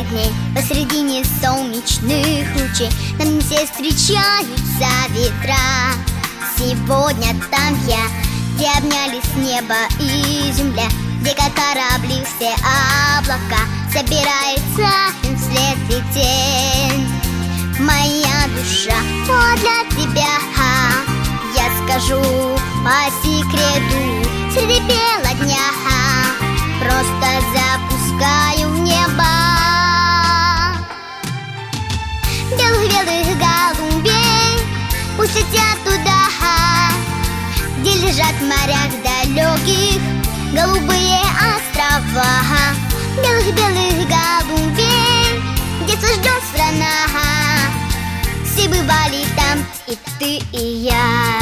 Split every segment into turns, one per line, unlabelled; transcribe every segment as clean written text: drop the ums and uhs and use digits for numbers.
белых дней, посредине солнечных лучей нам все встречаются ветра. Сегодня там я, где обнялись небо и земля, где как корабли все облака, собирается им вслед лететь. Моя душа, вот для тебя я скажу по секрету среди бела дня. Просто запускаю в небо белых-белых голубей. Пусть летят туда, где лежат в морях далеких голубые острова. Белых-белых голубей, детство ждет страна. Все бывали там, и ты, и я.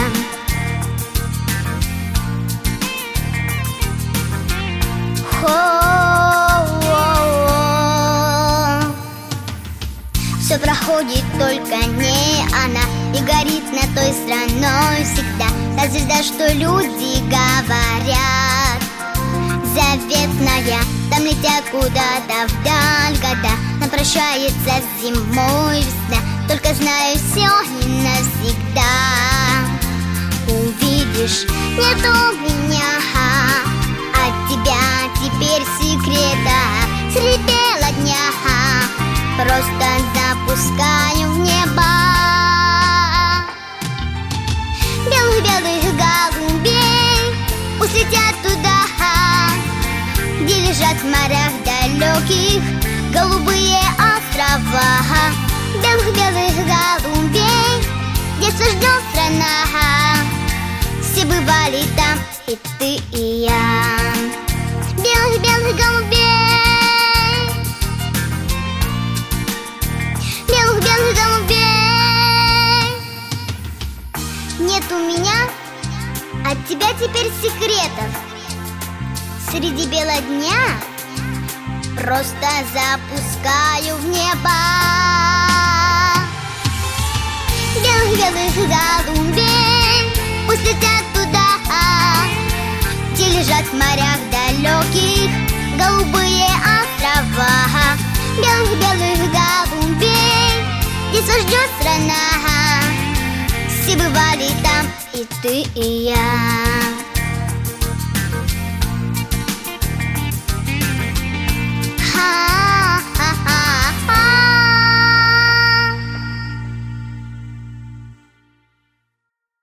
Все проходит, только не она, и горит над той страной всегда та звезда, что люди говорят заветная. Там летят куда-то вдаль года, нам прощается с зимой весна. Только знаю, все не навсегда. Увидишь, нет у меня от тебя теперь секрета среди бела дня. Просто запускаю в небо белых-белых голубей. Пусть летят туда, где лежат в морях далеких голубые острова. Белых-белых голубей, детство ждет страна. Все бывали там, и ты, и я. Белых-белых голубей, белых-белых голубей. Нет у меня от тебя теперь секретов среди бела дня. Просто запускаю в небо белых-белых голубей. Пусть летят туда, где лежат в морях далеких голубые острова. Белых-белых голубей, детство ждет страна. Все бывали там, и ты, и я.